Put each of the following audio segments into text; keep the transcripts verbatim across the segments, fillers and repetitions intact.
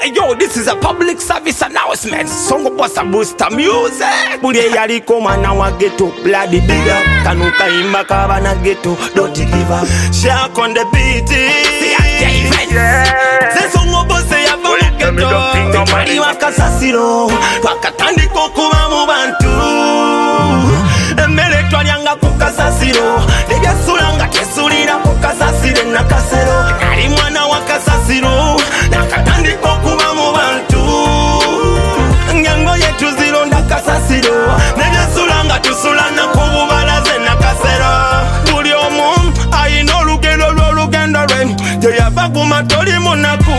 Hey yo, this is a public service announcement. Songo bossa booster music. Buli yaliko mwana wa ghetto, bloody digger. Kanuka imba kabana ghetto, don't give up. Shark on the beat. See a David. Se songo bossa ya vole ghetto. Mali wa kasasiro, wakatandiko kuba mu bantu. Emele twanyanga kukasasiro. Libya sulanga kesulira kukasasire nakasero. Nali mwana wa kasasiro, nakatandiko kuba mu bantu. Nyango yetu zironda kasasiro. Nebya sulanga tusulana kububalaze nakasero. Buli omu ayina olugendo lw'olugendo lwe. Teyava kumatoli munaku.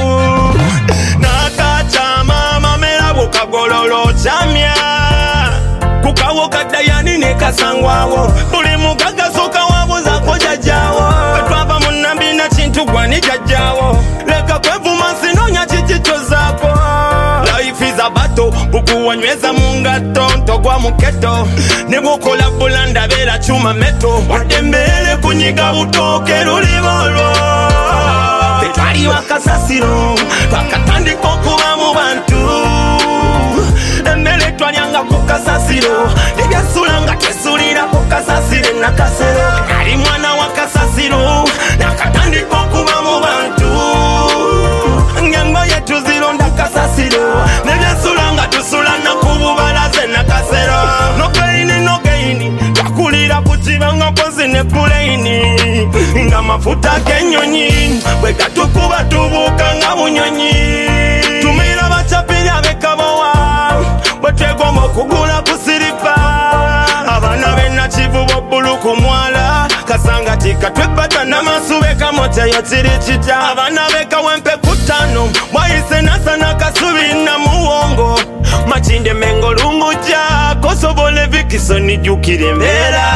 Nakachama mamera bukagololo chamya. Kukawo kadayani ne kasangwawo. Buli mugaga soka wabuza ko jajawo. Twava munambi na chintu gwani jajawo. Leka kwevuma sinonya chichicho zako. Life is a battle, buku wanyweza mungato. Ntogwa muketo, nebukola bulanda bela chuma meto. Watembele kunyiga utoke lulibolo. Petwali wakasasiro, wakatandiko kuba mu bantu. Emele twanyanga kukasasiro. Libya sulanga kesulira kukasasire nakasero. Nali mwana wa kasasiro, nakatandiko kuba mu bantu. Nyango yetu zironda kasasiro. Nebya sulanga tusulana kububalaze nakasero. No pain no gain, twakulira kuchibanga pozi ne kuleini. Nga mafuta kenyonyi, weka tukuba tubuka nga bunyonyi. Tumira bachapiri abekabowa, bwetwegomba kugula kusiripa. Abana bena chivu bobulu kumwala. Kasanga tika twepata na masube kamote yo chirichita. Abana beka wempe kutano, mwaise nasa na kasubi na muongo. Machinde mengo lumuja, kosobole vikiso nijukire mbela.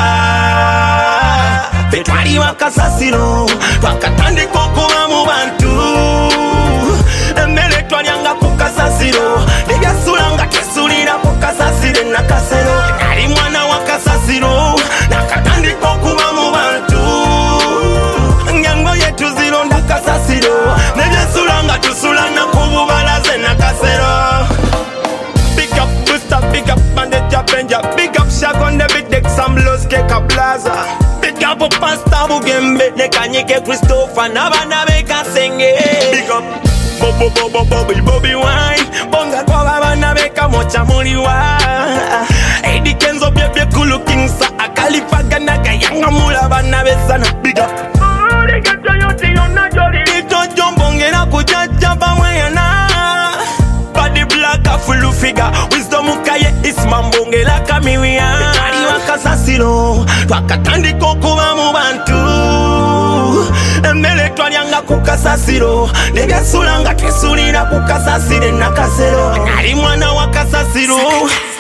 Petwali wakasasiro, wakatandiko kuba mu bantu. Emele twanyanga kukasasiro. Libya sulanga kesulira kukasasire nakasero. Nali mwana wa kasasiro, nakatandiko kuba mu bantu. Nyango yetu zironda kasasiro. Nebya sulanga tusulana kububalaze nakasero. Big up Busta, big up Bandeja Benja. Big up Shaq on the beat, take some blows, keka blaza. Big up Pasta Bugembe, nekanyike Christopher, nabana beka senge. Big up Bobo Bobo Bobby Bobby Wine. Bonga kwa bana beka mocha muliwa. Eddie Kenzo bebe kulu kingsa. Akalifaga naga yanga mula bana besana. Big up Ito jombonge na kujaja bamwena. Body black a full figure. Wisdom ukaye ismambonge la kamiwia. Petwali wakasasiro, wakatandiko kuba mu bantu. Emele twanyanga kukasasiro. Nebya sulanga kesulira kukasasire nakasero. Nali mwana wa kasasiro.